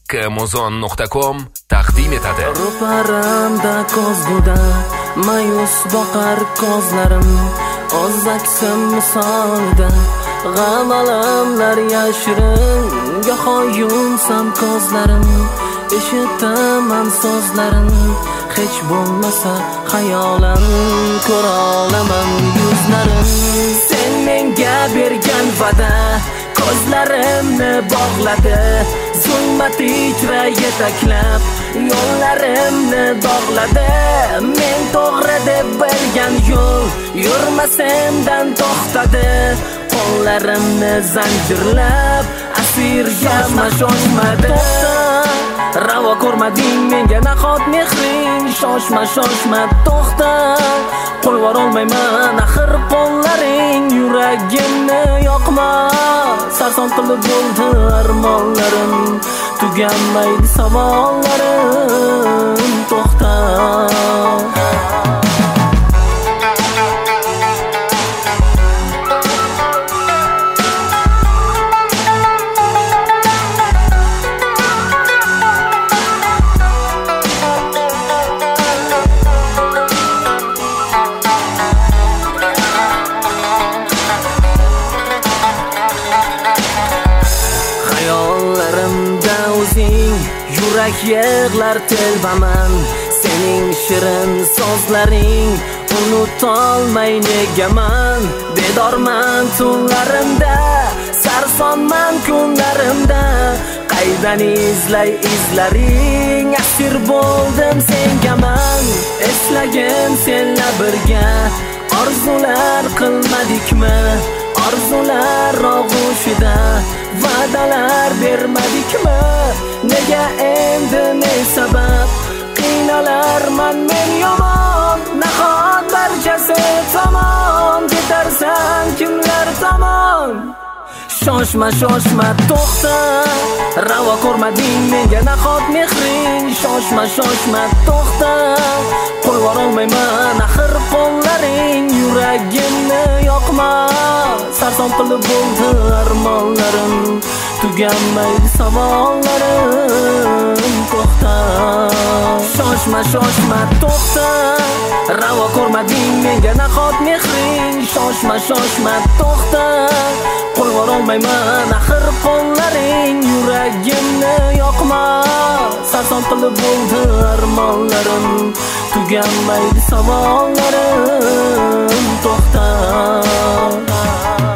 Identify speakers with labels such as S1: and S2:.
S1: kmozon.com taqdim etadi.
S2: Ro'paramda ko'zguda mayus boqar ko'zlarim, o'z aksim misolida g'am alamlar yashirin. Goho yumsam ko'zlarim, eshitaman so'zlarin, hech bo'lmasa xayolan ko'ra olaman yuzlarin. Sen menga bergan va'da ko'zlarimni bog'ladi, zulmat ichra yetaklab yo'llarimni dog'ladi. Men to'g'ri deb bilgan yo'l yurmasimdan to'xtadi, qo'llarimni zanjirlab asirga shoshmadi. Ravo ko'rmading menga nahot mehring, shoshma to'xta, qo'yvor olmayman axir qo'llaring yuragimni yoqma. Sarson qilib bo'ldi armonlarim, tuganmaydi savollarim, to'xta. Yurak yig'lar telbaman, sening shirin so'zlaring unutolmay negaman. Bedorman tunlarimda, sarsonman kunlarimda, qaydan izlay izlaring, asir bo'ldim sengaman. Eslagin senla birga orzular qilmadikmi, orzular og'ushida va'dalar bermadikmi? Nega endi ne sabab qiynalarman men yomon? Nahot barchasi tamom, ketarsan kimlar tomon? Shoshma to'xta, ravo ko'rmading menga nahot mehring. Shoshma to'xta, qo'yvor olmayman axir qo'llaring yuragimni yoqma. Sarson qilib bo'ldi armonlarim, tuganmaydi savollarim, to'xta. Shoshma to'xta, ravo ko'rmading menga nahot mehring. Shoshma to'xta, qo'yvor olmayman axir qo'llaring yuragimni yoqma. Sarson qilib bo'ldi armonlarim, tuganmaydi savollarim, to'xta.